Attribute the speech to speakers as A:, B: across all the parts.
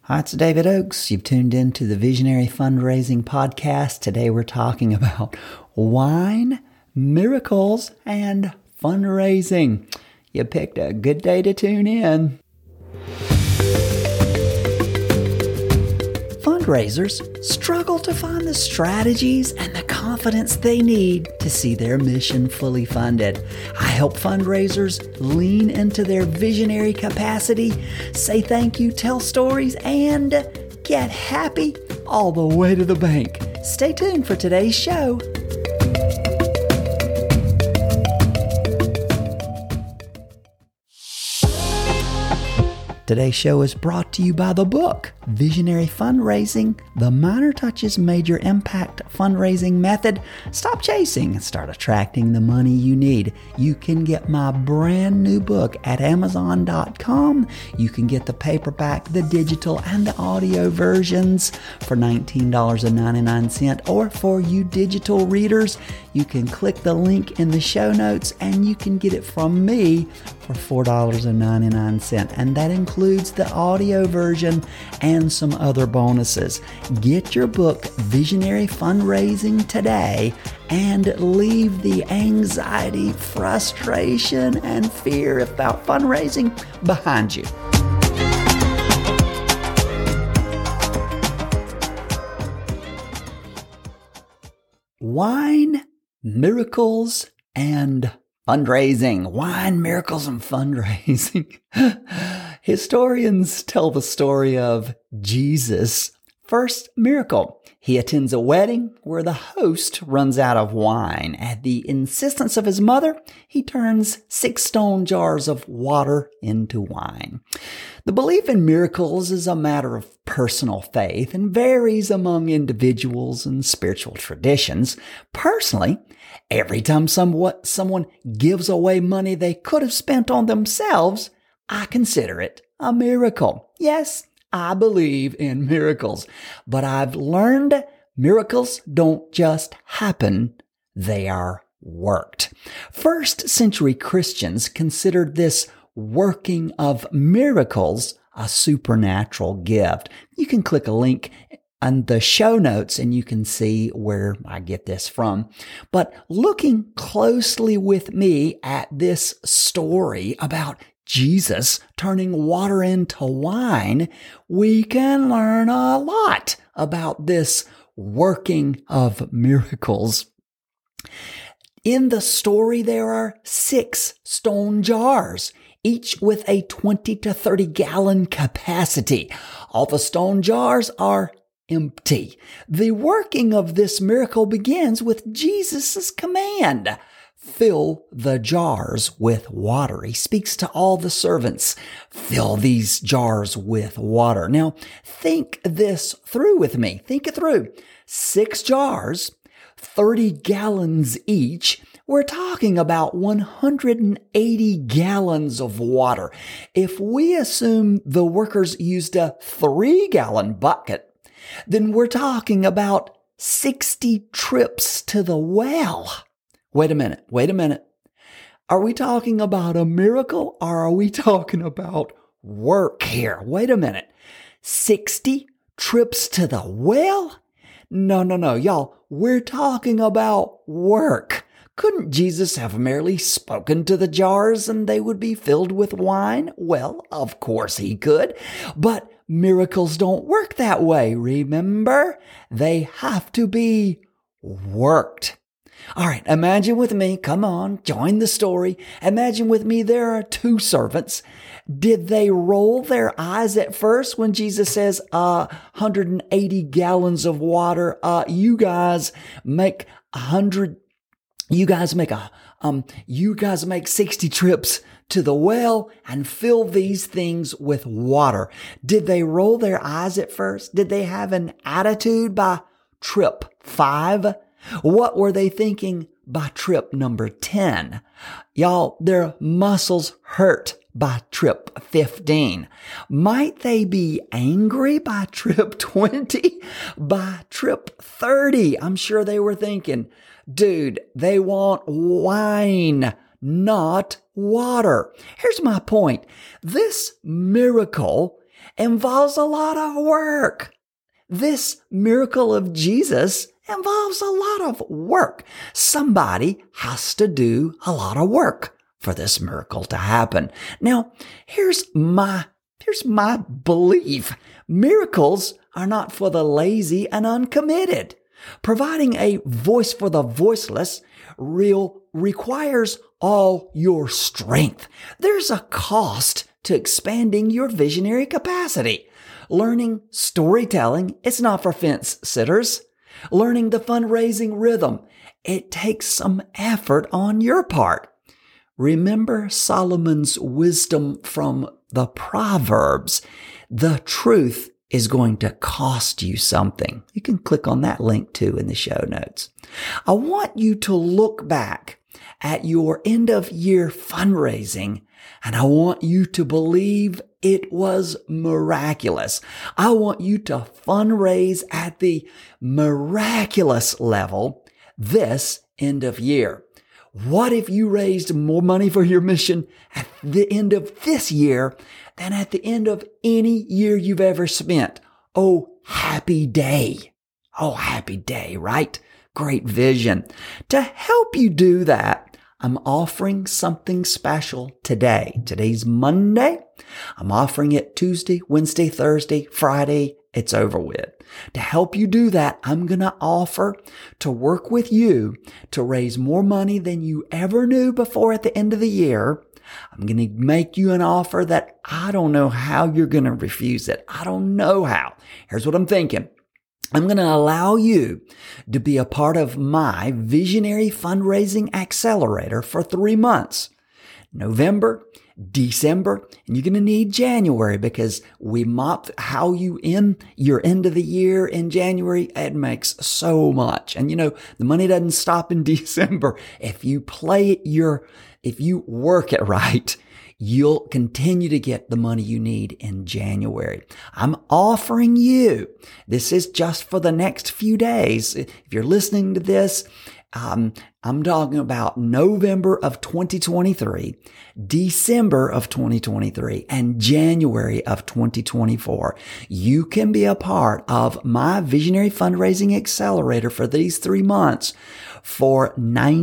A: Hi, it's David Oakes. You've tuned in to the Visionary Fundraising Podcast. Today we're talking about wine, miracles, and fundraising. You picked a good day to tune in. Fundraisers struggle to find the strategies and the confidence they need to see their mission fully funded. I help fundraisers lean into their visionary capacity, say thank you, tell stories, and get happy all the way to the bank. Stay tuned for today's show. Today's show is brought to you by the book, Visionary Fundraising, The Minor Touches Major Impact Fundraising Method. Stop chasing and start attracting the money you need. You can get my brand new book at Amazon.com. You can get the paperback, the digital, and the audio versions for $19.99. Or for you digital readers, you can click the link in the show notes and you can get it from me for $4.99. And that includes the audio version and some other bonuses. Get your book, Visionary Fundraising, today and leave the anxiety, frustration, and fear about fundraising behind you. Wine, miracles, and fundraising. Wine, miracles, and fundraising. Historians tell the story of Jesus' first miracle. He attends a wedding where the host runs out of wine. At the insistence of his mother, he turns 6 stone jars of water into wine. The belief in miracles is a matter of personal faith and varies among individuals and spiritual traditions. Personally, every time someone gives away money they could have spent on themselves, I consider it a miracle. Yes, I believe in miracles, but I've learned miracles don't just happen, they are worked. First century Christians considered this working of miracles a supernatural gift. You can click a link on the show notes and you can see where I get this from. But looking closely with me at this story about Jesus turning water into wine, we can learn a lot about this working of miracles. In the story, there are 6 stone jars, each with a 20 to 30 gallon capacity. All the stone jars are empty. The working of this miracle begins with Jesus' command. Fill the jars with water. He speaks to all the servants. Fill these jars with water. Now, think this through with me. Think it through. 6 jars, 30 gallons each. We're talking about 180 gallons of water. If we assume the workers used a 3-gallon bucket, then we're talking about 60 trips to the well. Wait a minute. Are we talking about a miracle or are we talking about work here? Wait a minute. 60 trips to the well? No, y'all. We're talking about work. Couldn't Jesus have merely spoken to the jars and they would be filled with wine? Well, of course he could, but miracles don't work that way, remember? They have to be worked. All right, imagine with me, come on, join the story. Imagine with me there are 2 servants. Did they roll their eyes at first when Jesus says, 180 gallons of water, you guys make 60 trips to the well and fill these things with water? Did they roll their eyes at first? Did they have an attitude by trip 5? What were they thinking by trip number 10? Y'all, their muscles hurt by trip 15. Might they be angry by trip 20? By trip 30, I'm sure they were thinking, dude, they want wine, not water. Here's my point. This miracle involves a lot of work. This miracle of Jesus involves a lot of work. Somebody has to do a lot of work for this miracle to happen. Now, here's my belief. Miracles are not for the lazy and uncommitted. Providing a voice for the voiceless requires all your strength. There's a cost to expanding your visionary capacity. Learning storytelling, it's not for fence sitters. Learning the fundraising rhythm, it takes some effort on your part. Remember Solomon's wisdom from the Proverbs. The truth is going to cost you something. You can click on that link too in the show notes. I want you to look back at your end of year fundraising, and I want you to believe it was miraculous. I want you to fundraise at the miraculous level this end of year. What if you raised more money for your mission at the end of this year than at the end of any year you've ever spent? Oh, happy day. Oh, happy day, right? Great vision. To help you do that, I'm offering something special today. Today's Monday. I'm offering it Tuesday, Wednesday, Thursday, Friday. It's over with. To help you do that, I'm going to offer to work with you to raise more money than you ever knew before at the end of the year. I'm going to make you an offer that I don't know how you're going to refuse it. I don't know how. Here's what I'm thinking. I'm going to allow you to be a part of my Visionary Fundraising Accelerator for 3 months. November, December, and you're going to need January because we mop how you end your end of the year in January. It makes so much. And the money doesn't stop in December. If you if you work it right, you'll continue to get the money you need in January. I'm offering you, this is just for the next few days. If you're listening to this, I'm talking about November of 2023, December of 2023, and January of 2024. You can be a part of my Visionary Fundraising Accelerator for these 3 months for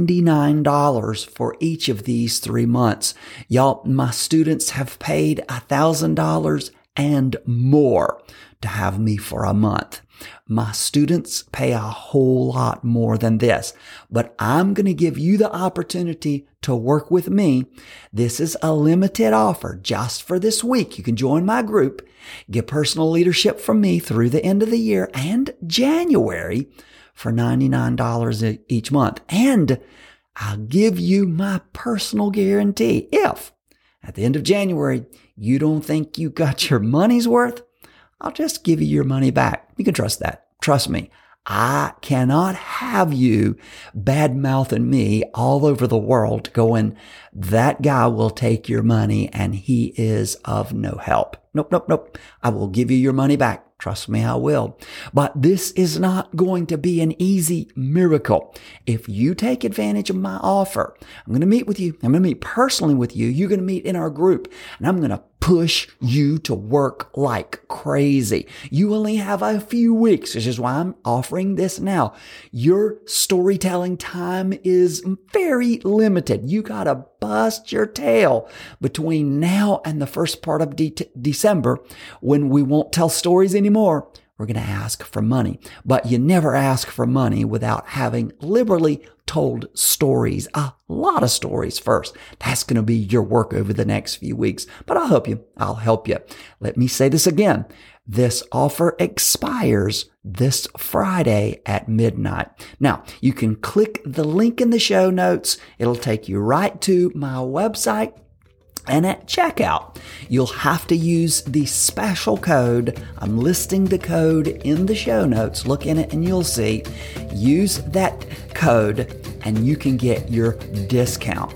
A: $99 for each of these 3 months. Y'all, my students have paid $1,000 and more to have me for a month. My students pay a whole lot more than this, but I'm going to give you the opportunity to work with me. This is a limited offer just for this week. You can join my group, get personal leadership from me through the end of the year and January for $99 each month. And I'll give you my personal guarantee. If at the end of January, you don't think you got your money's worth, I'll just give you your money back. You can trust that. Trust me. I cannot have you bad-mouthing me all over the world going, that guy will take your money and he is of no help. Nope. I will give you your money back. Trust me, I will. But this is not going to be an easy miracle. If you take advantage of my offer, I'm going to meet with you. I'm going to meet personally with you. You're going to meet in our group, and I'm going to push you to work like crazy. You only have a few weeks, which is why I'm offering this now. Your storytelling time is very limited. You got to bust your tail between now and the first part of December, when we won't tell stories anymore. We're going to ask for money, but you never ask for money without having liberally told stories, a lot of stories first. That's going to be your work over the next few weeks, but I'll help you. Let me say this again. This offer expires this Friday at midnight. Now, you can click the link in the show notes. It'll take you right to my website. And at checkout, you'll have to use the special code. I'm listing the code in the show notes. Look in it and you'll see. Use that code and you can get your discount.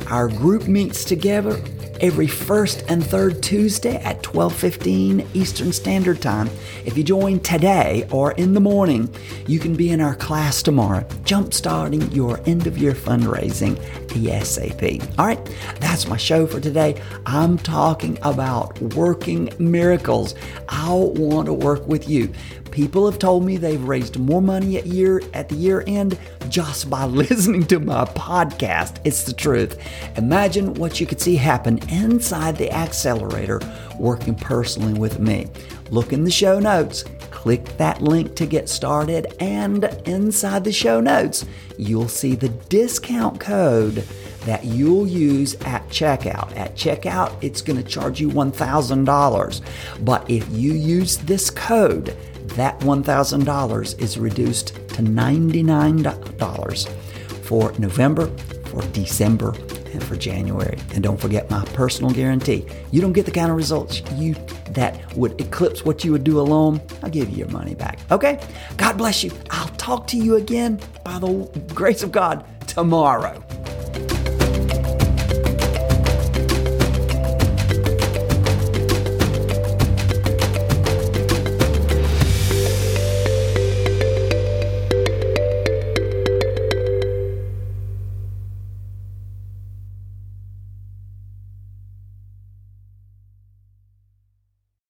A: Our group meets together every first and third Tuesday at 12:15 Eastern Standard Time. If you join today or in the morning, you can be in our class tomorrow, jumpstarting your end-of-year fundraising ASAP. All right, that's my show for today. I'm talking about working miracles. I want to work with you. People have told me they've raised more money at the year end just by listening to my podcast. It's the truth. Imagine what you could see happen inside the accelerator working personally with me. Look in the show notes. Click that link to get started, and inside the show notes, you'll see the discount code that you'll use at checkout. At checkout, it's going to charge you $1,000. But if you use this code, that $1,000 is reduced to $99 for November, for December, and for January. And don't forget my personal guarantee. You don't get the kind of results that would eclipse what you would do alone. I'll give you your money back. Okay? God bless you. I'll talk to you again by the grace of God tomorrow.